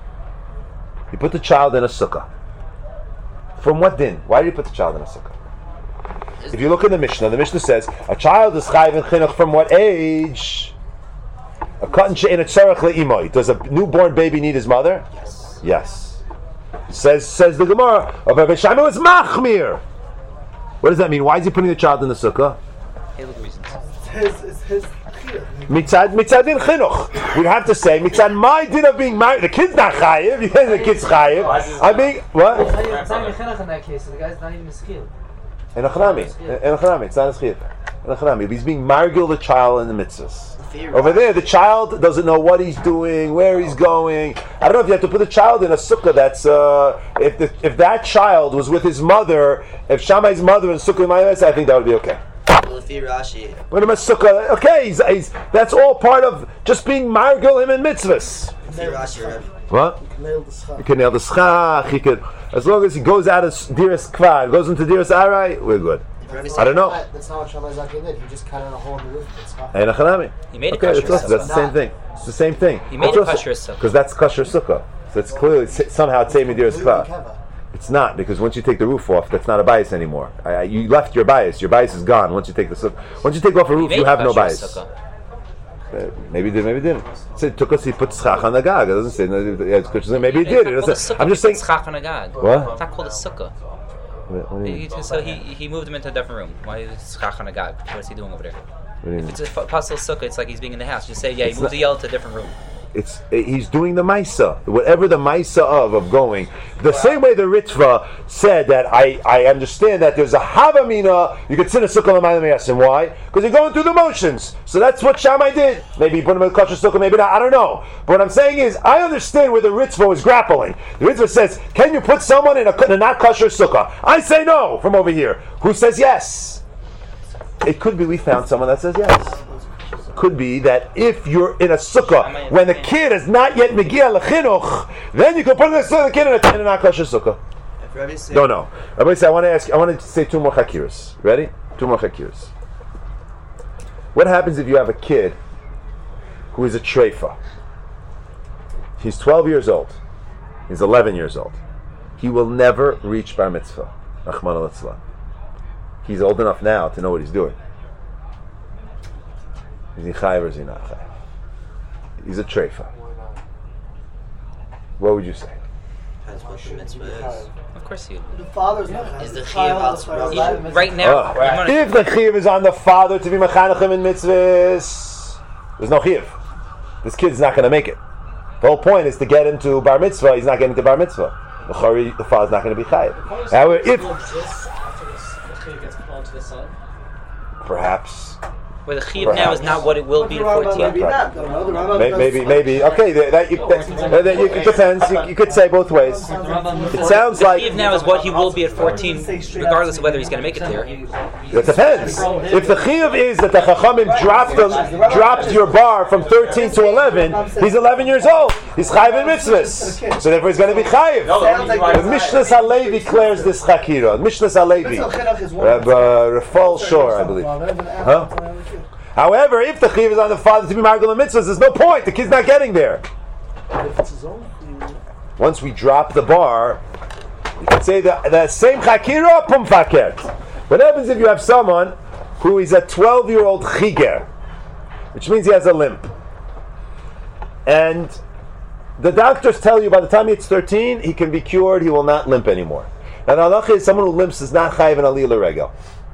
He put the child in a sukkah. From what din? Why did he put the child in a sukkah? If you look in the Mishnah, the Mishnah says a child is chayiv in chinuch from what age? A cotton she'ein tzarech le'imoi. Does a newborn baby need his mother? Yes. Yes. Says says the Gemara. Of Rabbi Shammai was machmir. What does that mean? Why is he putting the child in the sukkah? Haley reasons. It's his, it's his chiyuv. Mitzad mitzad din chinuch. We'd have to say mitzad my din of being married. The kid's not chayiv. You say the kid's chayiv. I mean what? It's not even chinuch in that case. So the guy's not even a skill. In a chanami. In a chanami. It's not a schiyuv. In a chanami. He's being margil the child in the mitzvahs. Over there, the child doesn't know what he's doing, where he's going. I don't know if you have to put a child in a sukkah. That's uh, if the, if that child was with his mother, if Shammai's mother in sukkah Mayas, I think that would be okay. Well, if you're Rashi, Put him in a sukkah. Okay, he's, he's, that's all part of just being margil him in mitzvahs. if you're Rashi, Rebbe. What? You can nail the schach. He can nail the schach. He could, as long as he goes out of Diras Kvar, goes into Diras Arai, we're good. If Rebbe I don't know. That's not what Shammai Zaken did. He just cut out a hole in the roof. It's schach. And a chanami. He made a Okay, kosher that's, also, that's the same sukkah. thing. It's the same thing. He made It's a also- kosher sukkah. Because that's kosher sukkah. So it's clearly s- somehow it's same Diras Kvar. Keva. It's not, because once you take the roof off, that's not a bias anymore. I, I, you left your bias. Your bias is gone once you take the sukkah. Once you take off a He roof, made you a have no kosher bias. sukkah. Uh, Maybe he did, maybe he didn't. It said took us. He put schach on the gag. It doesn't say. no, it's kosher. Maybe he It's did. not It called a doesn't. sukkah, I'm just saying. it's schach on a gag. What? It's not called a sukkah. What, what do you He- mean? So he, he moved him into a different room. Why is it schach on a gag? What's he doing over there? What do you mean? It's a f- puzzle sukkah. It's like he's being in the house. Just say, yeah, he It's moved not- the yell to a different room. It's he's doing the maisa, whatever the maisa of of going. The same way the Ritva said that I, I understand that there's a havamina. You could sit a sukkah l'mayla meyasim. Why? Because you're going through the motions. So that's what Shammai did. Maybe he put him in a kosher sukkah, maybe not. I don't know. But what I'm saying is, I understand where the Ritva is grappling. The Ritva says, "Can you put someone in a, in a not kosher sukkah?" I say no from over here. Who says yes? It could be we found someone that says yes. Could be that if you're in a sukkah when the kid is not yet megia lechinuch, then you can put the kid in a, in a not kosher sukkah. If Rebbe said, No, no. Everybody say, I want to ask. I want to say two more chakiras. Ready? Two more chakiras. What happens if you have a kid who is a treifa? He's twelve years old. He's eleven years old. He will never reach bar mitzvah. Rachmana litzlan. He's old enough now to know what he's doing. Is he chayiv or is he not chayiv? He's a treifa. What would you say? depends what the mitzvah is. Of course he The father's not Is the the chiyuv child outside? is not- would. Right now, Oh. I'm gonna- If the chiyuv is on the father to be mechanechim in mitzvahs, there's no chiyuv. This kid's not going to make it. The whole point is to get him to bar mitzvah. He's not getting to bar mitzvah. The chari, the father's not going to be chayiv. However, if perhaps. where the chiyuv now is not what it will be at fourteen. Maybe, maybe, maybe. Okay, that, that, you, that, that you, it depends. You, you could say both ways. It sounds The like chiyuv now is what he will be at fourteen, regardless of whether he's going to make it there. it depends. If the chiyuv is that the chachamim dropped the, dropped your bar from thirteen to eleven, he's eleven years old. He's chayiv in mitzvahs, so therefore he's going to be chayiv. The Mishnah Halevi declares this chakira. Mishnah Halevi, Rafal Shor, I believe. Huh? However, if the chiyuv is on the father to be margul in mitzvahs, there's no point. The kid's not getting there. Once we drop the bar, you can say the, the same chakira pum faket. What happens if you have someone who is a twelve-year-old chiger, which means he has a limp, and the doctors tell you by the time he's thirteen, he can be cured, he will not limp anymore. Now the halacha is someone who limps is not chayiv and aliyah l'regel.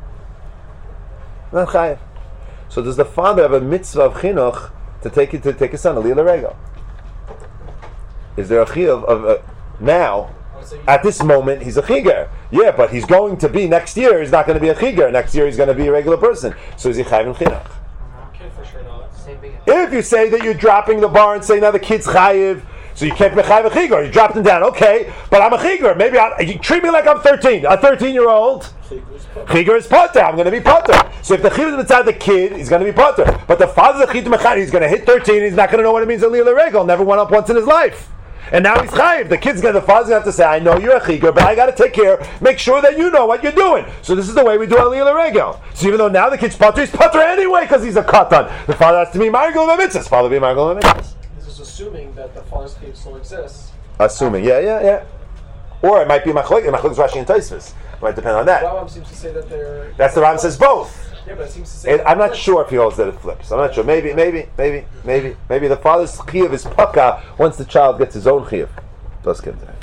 Not chayiv. So does the father have a mitzvah of chinuch to take it to take his son aliyah l'regel? Is there a chiyuv of uh, now? At this moment, he's a chiger. Yeah, but he's going to be next year. He's not going to be a chiger. Next year, he's going to be a regular person. So is he chayiv in chinuch? Kid for sure, though. Same big. If you say that you're dropping the bar and say now the kid's chayiv, so you can't be chayiv a chigor, you dropped him down, okay, but I'm a chigor. Maybe I, you treat me like I'm thirteen, a thirteen-year-old. Chigor is potter. I'm going to be potter. So if the chiyuv is inside the kid, he's going to be potter. But the father's a chiyuv mechad, he's going to hit thirteen. He's not going to know what it means in lila regel. Never went up once in his life, and now he's chayiv. The kid's going, the father's going to have to say, "I know you're a chigor, but I got to take care, make sure that you know what you're doing." So this is the way we do a lila regel. So even though now the kid's potter, he's potter anyway because he's a katan. The father has to be margul mitzvahs. Father be margul mitzvahs. This is assuming that the father's cave still exists. Assuming, yeah, yeah, yeah. Or it might be machlokes, machlokes Rashi and Tosfos. It might depend on that. Rambam seems to say that they're. That's the Rambam says both. Yeah, but it seems to say. It, I'm not sure if he holds that it flips. I'm not sure. Maybe, maybe, maybe, maybe, maybe the father's chiyuv is paka once the child gets his own chiyuv. Let's get there.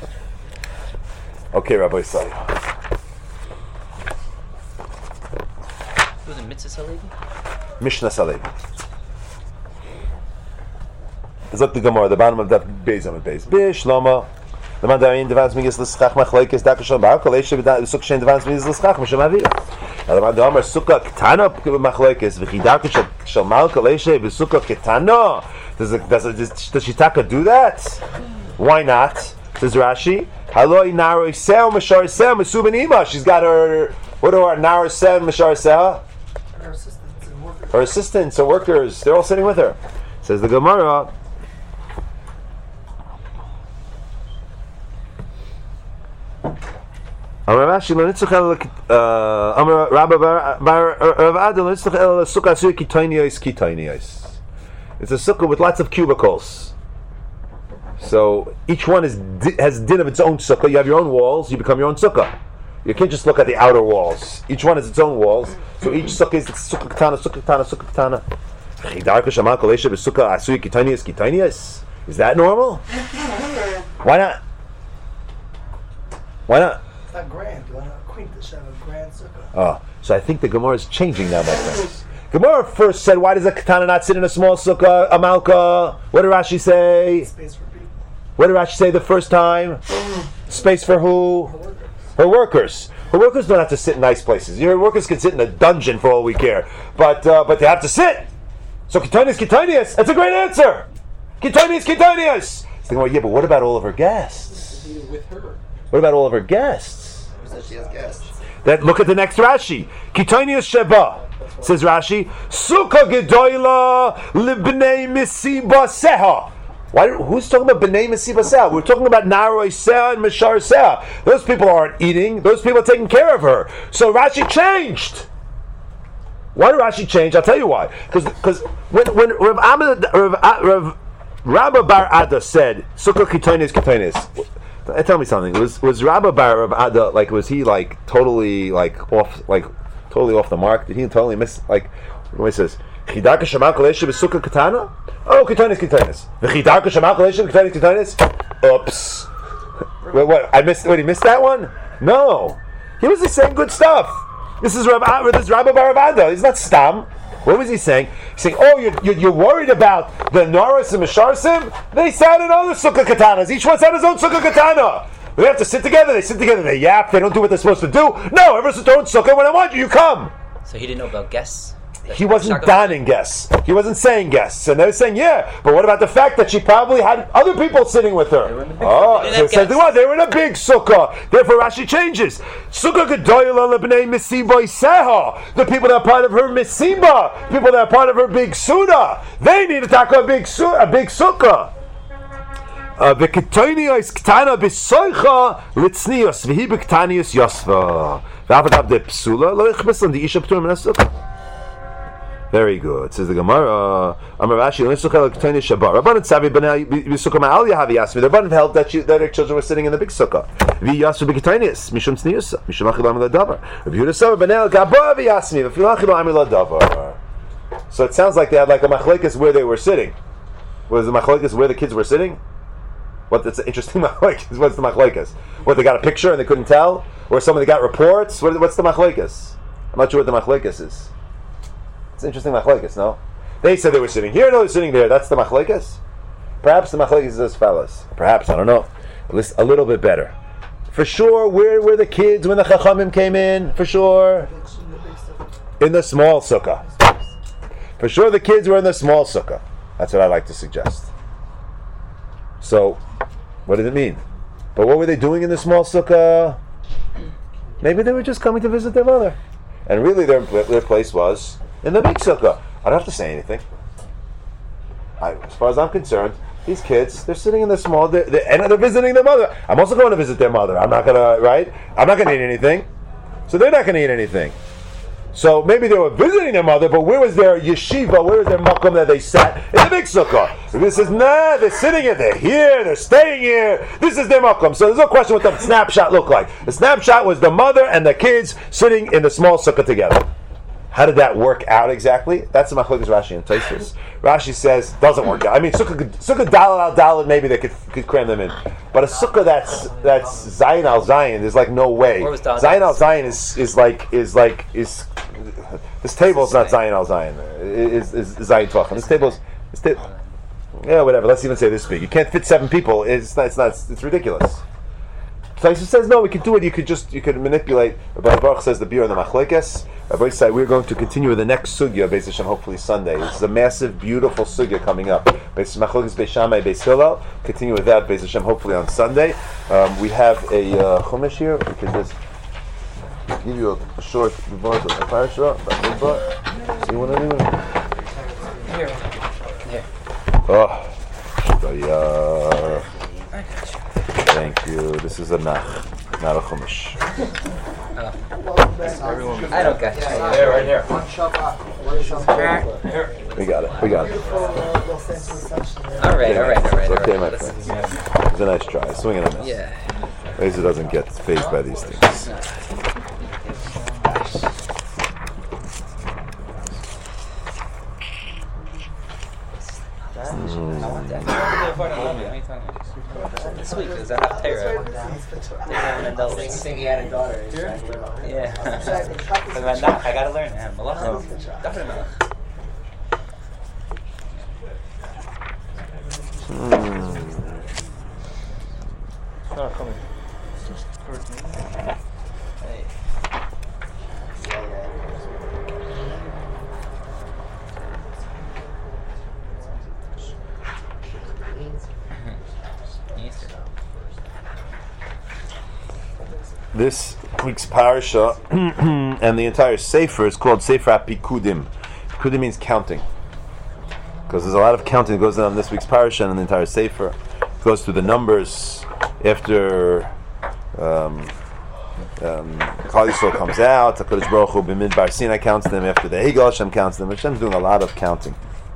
Okay, Rabbi Sali. Was it Mitzvah Salevi? Mishnah Salevi. It's like the Gemara, the bottom of that Beis on the base. Bish Lama. The man darin devans migis l'schach machlekes dakashon ba'akol eshe v'suk shen devans migis l'schach m'shem avira. The man darin sukkah ketana machlekes v'chidaka shel malkol eshe v'sukkah ketana. Does it, does it, does Shitaka do that? Why not? Says Rashi. Haloi naroi seo mashar seo mesu ben ima. She's got her, what are her naroi seo mashar seo? Her assistants and workers. Her assistants or workers, they're all sitting with her. Says the Gemara. Amar Rashi lo nitzach el Amar Rabba Bar Rav Ada lo nitzach el sukkah asur kitaynios kitaynios. It's a sukkah with lots of cubicles. So each one is has din of its own sukkah. You have your own walls. You become your own sukkah. You can't just look at the outer walls. Each one has its own walls. So each sukkah is sukkah katana, sukkah katana, sukkah katana. Is that normal? Why not? Why not? It's not grand. You want a queen to have a grand sukkah. Oh, so I think the Gemara is changing now, my friends. Gemara first said, why does a katana not sit in a small sukkah, a malka? What did Rashi say? Space for people. What did Rashi say the first time? Space for who? Her workers. Her workers don't have to sit in nice places. Your workers can sit in a dungeon for all we care. But uh, but they have to sit. So Kitonius, Kitonius, that's a great answer. Kitonius, Kitonius. So yeah, but what about all of her guests? With her. What about all of her guests? Who says she has guests? That look at the next Rashi. Kitonius Sheba. Says Rashi, Sukkah Gedoyla Libnei Misiba Seha. Why? Who's talking about Bnei Misiba Seha? We're talking about Naroi Seha and Mishar Seha. Those people aren't eating. Those people are taking care of her. So Rashi changed. Why did Rashi change? I'll tell you why. Because when when Rav Ahmed, Rav, Rav Rabba Bar Ada said Sukkah Kitonius Kitonius. Tell me something. Was was Rabba Bar Rav Ada like? Was he like totally like off like? Totally off the mark. Did he totally miss? Like, what he says, "Chidaka shemal koleshe b'sukkah katana." Oh, kitanis, kitanis. The chidaka shemal koleshe kitanis, kitanis. Oops. Wait, what? I missed. Wait, he missed that one? No, he was just saying good stuff. This is Rav. This is Rabbi Baravada. He's not stam. What was he saying? He's saying, "Oh, you're, you're, you're worried about the Norris and Misharsim? They sat in other sukkah katanas. Each one had his own sukkah katana." They have to sit together, they sit together, they yap, they don't do what they're supposed to do. No, everyone's their own sukkah. When I want you, you come. So he didn't know about guests? He wasn't donning guests. He wasn't saying guests. And they were saying, yeah, but what about the fact that she probably had other people sitting with her? Oh, so it says they were. They were in a big sukkah. Therefore, Rashi changes. Sukkah gedoyla lebnei misiba seha. The people that are part of her misiba, people that are part of her big suda, they need to tackle a big, su- a big sukkah. V'ketonios ktana b'soicha litznios v'hi b'ktanios yosva v'avadav de psula lo yichbis on the isha p'tur min ha-sukkah. Very good. Says the Gemara. Amar Rashi lo yisukkah l'ktonios shabar. Rabbanan tzavi b'nei b'sukkah ma'al yahavi yasmi. The Rabbanan held that, she, that her children were sitting in the big sukkah. V'yasvu b'ktonios mishum tzniusa mishum achilu amil ha'davar. Rabbi Yehuda savar b'nei al-gabah v'yasmi v'filu achilu amil ha'davar. So it sounds like they had like a machlekes where they were sitting. Was the machlekes where the kids were sitting? What that's an interesting machlekes. What's the machlekes? What, they got a picture and they couldn't tell, or somebody got reports? What, what's the machlekes? I'm not sure what the machlekes is. It's an interesting machlekes. No, they said they were sitting here. No, they're sitting there. That's the machlekes. Perhaps the machlekes is as follows. Perhaps I don't know. At least a little bit better. For sure, where were the kids when the chachamim came in? For sure, in the small sukkah. For sure the kids were in the small sukkah. That's what I like to suggest. So, what did it mean? But what were they doing in the small sukkah? Maybe they were just coming to visit their mother. And really their, their place was in the big sukkah. I don't have to say anything. I, as far as I'm concerned, these kids, they're sitting in the small, they're, they're, and they're visiting their mother. I'm also going to visit their mother. I'm not going to, right? I'm not going to eat anything. So they're not going to eat anything. So maybe they were visiting their mother, but where was their yeshiva? Where was their makom that they sat in the big sukkah? This is nah. They're sitting here. They're here. They're staying here. This is their makom. So there's no question what the snapshot looked like. The snapshot was the mother and the kids sitting in the small sukkah together. How did that work out exactly? That's the machlokes Rashi and Tosfos. Rashi says doesn't work out. I mean, sukkah sukkah dalal al dalal, maybe they could could cram them in, but a sukkah that's that's zayin al zayin, there's like no way. Zayin al zayin is is like is like is this table is not zayin al zayin. Is is zayin tvachim. This table is this table. Yeah, whatever. Let's even say this big. You can't fit seven people. It's not. It's not. It's ridiculous. Tosfos says no. We could do it. You could just you could manipulate. Rabbi Baruch says the beer and the machlokes. Rabbi Yisai, we're going to continue with the next sugya, Beis Hashem, hopefully Sunday. This is a massive, beautiful sugya coming up. Beis Machlokes, Beis Shammai, Beis Hillel. Continue with that, Beis Hashem, hopefully on Sunday. Um, we have a uh, chumash here. We could just give you a, a short report of the parasha. See what I mean? Here. Here. Oh, uh, thank you. This is a nach, not a chumash. Oh. I don't get you. There, right here. We got it. We got it. All right, all right, all right. It's okay, all my right. friends. It was a nice try. Swing and a miss. Yeah. Laser doesn't get phased by these things. I want that. This week, because I have Torah. Same thing, he had a daughter. Yeah. But my nach, I gotta learn that. Malach. Definitely malach. Hey. This week's parasha and the entire sefer is called Sefer HaPikudim. Pikudim means counting, because there's a lot of counting that goes on in this week's parasha and the entire sefer. It goes through the numbers after um, um, Klal Yisrael comes out. HaKadosh Baruch Hu b'Midbar Sinai counts them. After the Egel, Hashem counts them. Hashem's doing a lot of counting.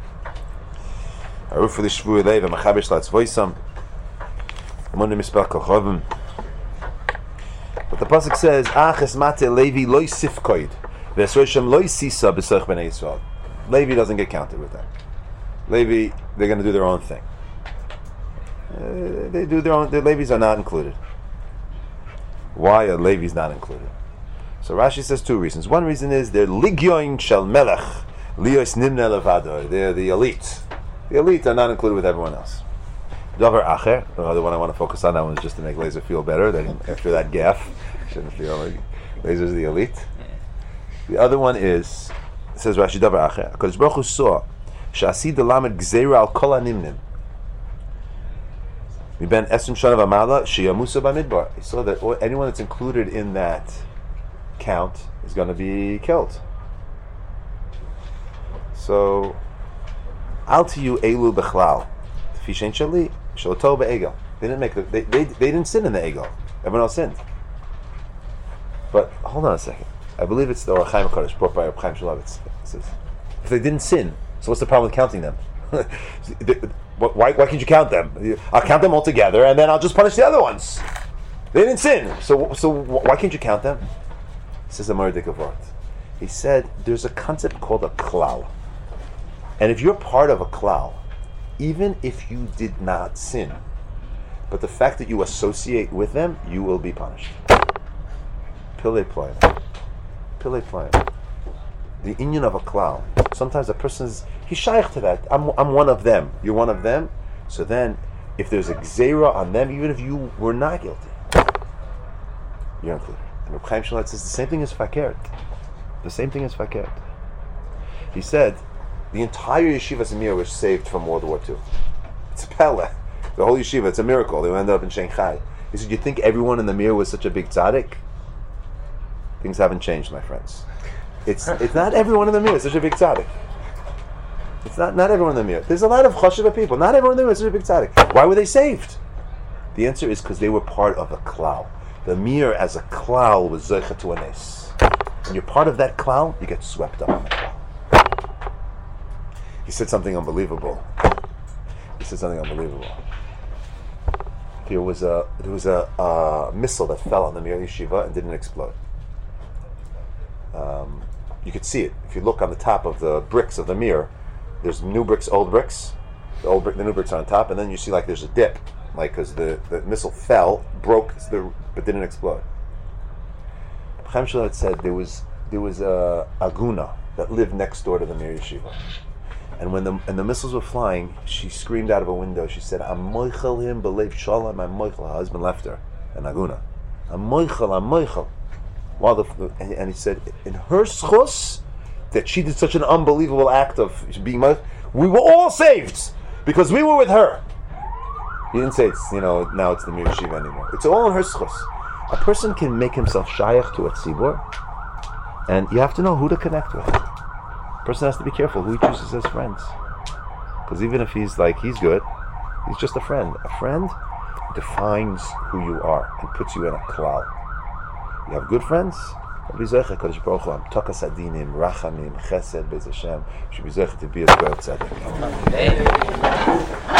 Aruf l'shvu elei v'machaber sh'latzvoisam. Amonu mispar kochavim. But the pasuk says, "Aches mate Levi loy sifkoid, v'esroshem loy sisa b'soch b'nei Yisrael." Levi doesn't get counted with that. Levi, they're going to do their own thing. Uh, they do their own. The Levi's are not included. Why are Levi's not included? So Rashi says two reasons. One reason is they're ligyoin shel melech, lios nimne levado. They're the elite. The elite are not included with everyone else. Davar acher, the other one I want to focus on, that one is just to make Laser feel better. That after that gaff, shouldn't feel like Laser's the elite. Yeah. The other one is, says Rashi, Davar acher, HaKadosh Baruch Hu saw she'asid delamed gzeira al kol hanimnim miben esrim shana v'mala sheyamusa b'midbar. He saw that anyone that's included in that count is going to be killed. So, al tiyu elu bechlal fishen shali. They didn't make the, they, they they didn't sin in the ego. Everyone else sinned. But hold on a second. I believe it's the Or Chaim HaKadosh brought by Reb Chaim Shmulevitz. It says, if they didn't sin, so what's the problem with counting them? why why can't you count them? I'll count them all together and then I'll just punish the other ones. They didn't sin, so so why can't you count them? Says the Mordik of Art. He said there's a concept called a klal, and if you're part of a klal, even if you did not sin, but the fact that you associate with them, you will be punished. Pile playing. Pile playing. The inyan of a klal. Sometimes a person's, he's shaykh to that. I'm, I'm one of them. You're one of them. So then, if there's a gzeira on them, even if you were not guilty, you're included. And Reb Chaim Shmulevitz says the same thing as fakert. The same thing as fakert. He said, The entire yeshiva Amir was saved from World War Two. It's a pele. The whole yeshiva, it's a miracle. They ended up in Shanghai. He said, you think everyone in the Mir was such a big tzaddik? Things haven't changed, my friends. It's it's not everyone in the Mir is such a big tzaddik. It's not, not everyone in the Mir. There's a lot of chashuva people. Not everyone in the Mir is such a big tzaddik. Why were they saved? The answer is because they were part of a klal. The Mir as a klal was zeicha to a nes. When you're part of that klal, you get swept up in the klal. He said something unbelievable. He said something unbelievable. There was a there was a, a missile that fell on the Mir Yeshiva and didn't explode. Um, you could see it if you look on the top of the bricks of the Mir. There's new bricks, old bricks. The old brick, the new bricks are on top, and then you see like there's a dip, like because the, the missile fell, broke, the, but didn't explode. Chaim Shulchan said there was there was a aguna that lived next door to the Mir Yeshiva. And when the and the missiles were flying, she screamed out of a window. She said, "I'm moichel him b'leiv shalom." I'm moichel. Her husband left her, an aguna. I'm moichel. I'm moichel. While the and, and he said, in her schus, that she did such an unbelievable act of being moichel, we were all saved because we were with her. He didn't say it's you know now it's the Mir Yeshiva anymore. It's all in her schus. A person can make himself shayach to a tzibur, and you have to know who to connect with. Person has to be careful who he chooses as friends, because even if he's like he's good, he's just a friend. A friend defines who you are and puts you in a klal. You have good friends. Be zeicha Kadosh Baruch Hu, takas adinim, rachamim, chesed, bez Hashem. Should be zeicha to be a good tzaddik.